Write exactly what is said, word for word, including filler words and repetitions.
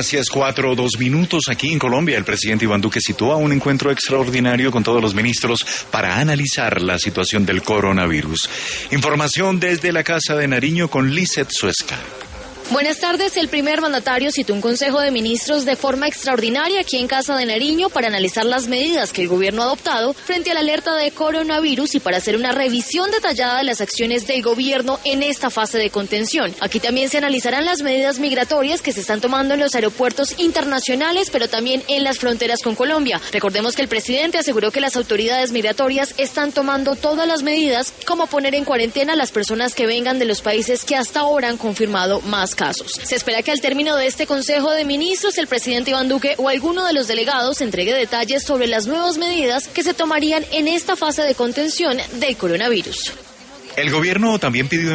Gracias, cuatro o dos minutos. Aquí en Colombia, el presidente Iván Duque sitúa un encuentro extraordinario con todos los ministros para analizar la situación del coronavirus. Información desde la Casa de Nariño con Lizeth Suesca. Buenas tardes. El primer mandatario citó un consejo de ministros de forma extraordinaria aquí en Casa de Nariño para analizar las medidas que el gobierno ha adoptado frente a la alerta de coronavirus y para hacer una revisión detallada de las acciones del gobierno en esta fase de contención. Aquí también se analizarán las medidas migratorias que se están tomando en los aeropuertos internacionales, pero también en las fronteras con Colombia. Recordemos que el presidente aseguró que las autoridades migratorias están tomando todas las medidas, como poner en cuarentena a las personas que vengan de los países que hasta ahora han confirmado más casos. Se espera que al término de este Consejo de Ministros, el presidente Iván Duque o alguno de los delegados entregue detalles sobre las nuevas medidas que se tomarían en esta fase de contención del coronavirus. El gobierno también pidió